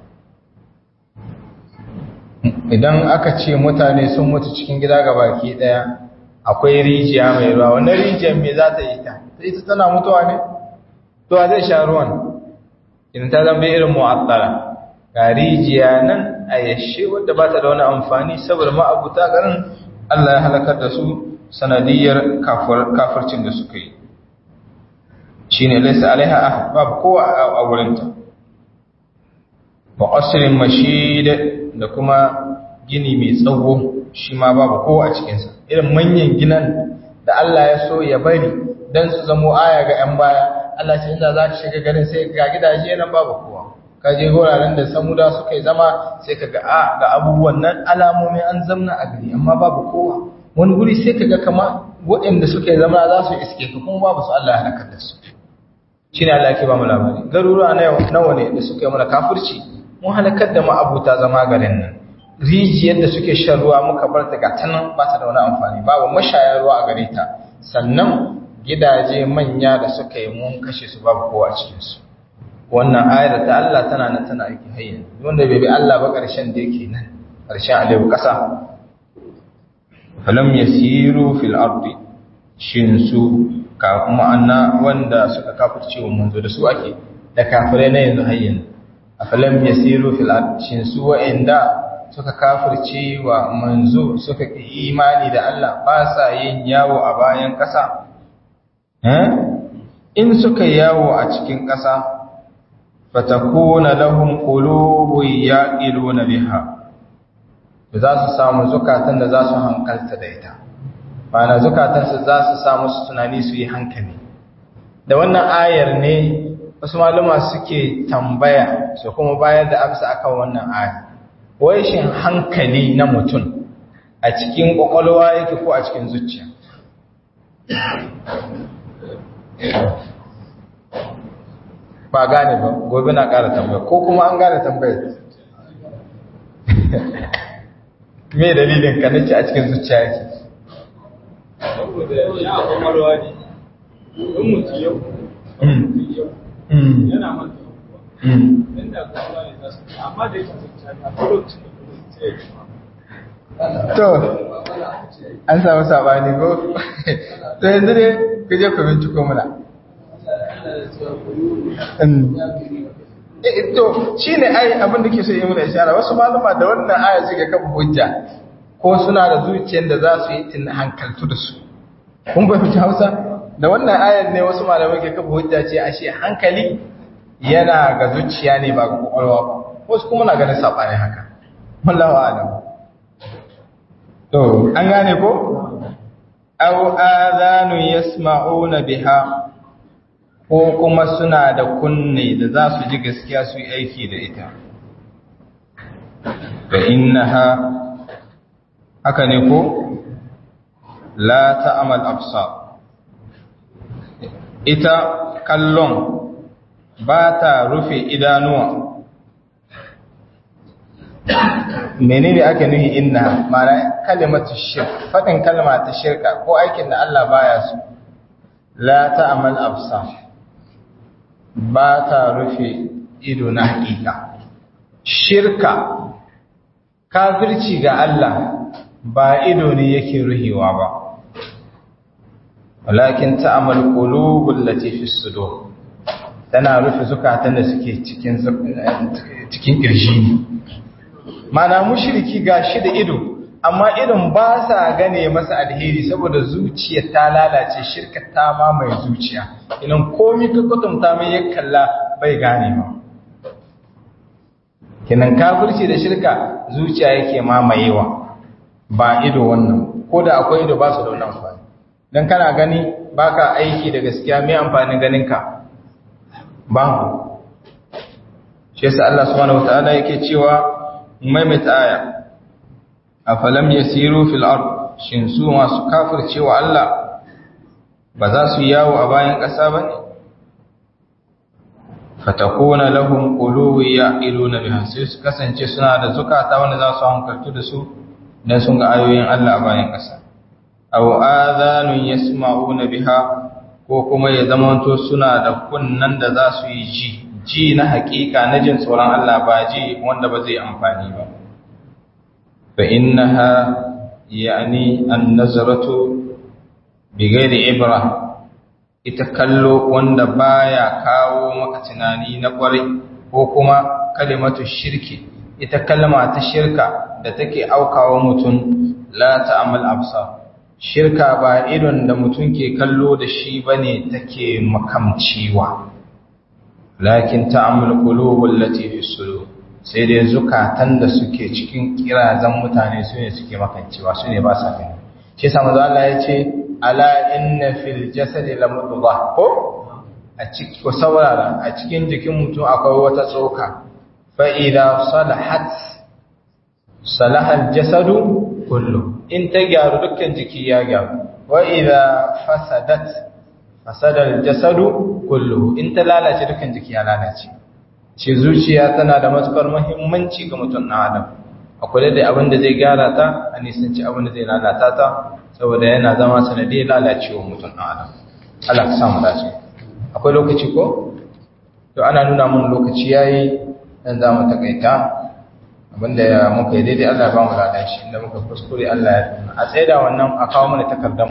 idan aka ce mutane sun mutu cikin gida gabaki daya akwai rijiya mai ruwa wannan rijiyar me za ta yi ta ita tana mutuwa ne to a zai sha ruwan in ta zama irin mu'attala ga rijiya nan a yashe wadda ba ta da wani amfani saboda ma'abuta garin Allah ya halakar da su sanadiyar kafircin da suka yi shine laysa alaiha ahad babu kowa a wurinta wa asrin mashid da kuma gini mai tsawo shi ma babu kowa a cikinsa irin manyan ginan da Allah ya so ya bari don su zamo aya ga 'yan baya Allah ce inda za ka shiga garin sai ga gidaje nan babu kowa ka je wuraren da samuda suka yi zama sai ka ga a ga abubuwan nan alamomi an zamna a gari amma babu kowa wani guri sai ka ga kama waɗanda suka yi zama za su iske ka kuma babu su Allah ya halakar da su shi ne Allah ke ba mu labari garuruwa nawa ne da suka yi mana kafirci mun halakar da ma'abuta zama garin nan rijiyar da suke shan ruwa muka bar ta gata nan ba ta da wani amfani babu mashayar ruwa a gare ta sannan gidaje manya da suka yi mun kashe su babu kowa a cikinsu wannan ayar ta Allah tana nan tana aiki hayyan wanda bai bi Allah ba ƙarshen da yake nan ƙarshen alewu ƙasa falam yasiru fil ardi shin su ka kuma anna wanda suka kafirce wa manzo da su ake da kafirai na yanzu hayyan afalam yasiru fil ardi shin su wa'inda suka kafirce wa manzo suka ki imani da Allah ba sa yin yawo a bayan ƙasa eh in suka yawo a cikin ƙasa fatakuna lahum qulubun yaqiluna biha za su samu zukatan da za su hankalta da ita ma'ana zukatan su za su samu su tunani su yi hankali da wannan ayar ne wasu maluma suke tambaya su kuma bayar da amsa akan wannan ayar wai shin hankali na mutum a cikin kwakwalwa yake ko a cikin zuciya ba gane ba gobe na ƙara tambaya ko kuma an gane tambayar me dalilin ka nace a cikin zuciya yake saboda ya kwakwalwa ne in mutum yau yana manta inda kwakwalwa ne za su amma da yake zuciya a lokacin da to an samu sabani ko to yanzu ne ku je ku binciko muna to shi ne ai abin da ke so yi muna ishara wasu malama da wannan aya suke kafa hujja ko suna da zuciyar da za su yi tun hankaltu da su kun bai fita hausa da wannan ayar ne wasu malamai ke kafa hujja ce ashe hankali yana ga zuciya ne ba ga kwakwalwa ba wasu kuma na ganin saɓani haka wallahu a'lam to an gane ko aw adhanu yasma'una biha ko kuma suna da kunne da za su ji gaskiya su yi aiki da ita fa innaha haka ne ko la ta'mal absar ita kallon ba ta rufe idanuwa menene ake nuhi inna ma'ana kalimatu shirk fadin kalma ta shirka ko aikin da Allah baya su la ta'mal absar ba ta rufe ido na hakika shirka kafirci ga Allah ba ido ne yake ruhewa ba walakin ta'mal qulubul lati fi sudur tana rufe zukatan da suke cikin cikin kirji ne mana mushriki gashi da ido amma idon ba sa gane masa alheri saboda zuciya ta lalace shirka ta mamaye zuciya idan komai ka kwatanta mai ya kalla bai gane ba kinan kafirci da shirka zuciya yake mamayewa ba ido wannan ko da akwai ido ba su da wannan amfani dan kana gani baka aiki da gaskiya mai amfanin ganinka babu shi yasa Allah subhanahu wataala yake cewa maimaita aya afalam yasiru fil ard shin su masu kafircewa Allah ba za su yawo a bayan ƙasa bane fatakuna lahum qulubu ya'iluna biha sai su kasance suna da zukata wanda za su hankaltu da su dan sun ga ayoyin Allah a bayan ƙasa aw adhanun yasma'una biha ko kuma ya zamanto suna da kunnan da za su yi ji ji na hakika na jin tsoron Allah ba ji wanda ba zai amfani ba fa innaha yani an-nazratu bighairi ibra ita kallo wanda baya kawo maka tunani na kwarai ko kuma kalimatu shirki ita kalma ta shirka da take aukawa mutum la ta'amal absar shirka ba idon da mutum ke kallo da shi bane take makamciwa lakin ta'amal qulubul lati fi sudur sai dai zukatan da suke cikin kirazan mutane su ne suke makancewa su ne ba sa gani shi yasa manzo Allah ya ce ala inna fil jasadi lamudghah ko a cikin ko saurara a cikin jikin mutum akwai wata tsoka fa idza salahat salaha al jasadu kullu in ta gyaru dukkan jiki ya gyaru wa idza fasadat fasada al jasadu kullu in ta lalace dukkan jiki ya lalace ce zuciya tana da matukar muhimmanci ga mutum na adam akwai da abin da zai gyara ta a nisanci abin da zai lalata ta saboda yana zama sanadiyar lalacewa mutum na adam Allah ka samu dace akwai lokaci ko to ana nuna mun lokaci yayi dan za mu takaita abinda ya muka yi daidai Allah ya ba mu ladan shi inda muka kuskure Allah ya a tsaida wannan a kawo mana takardar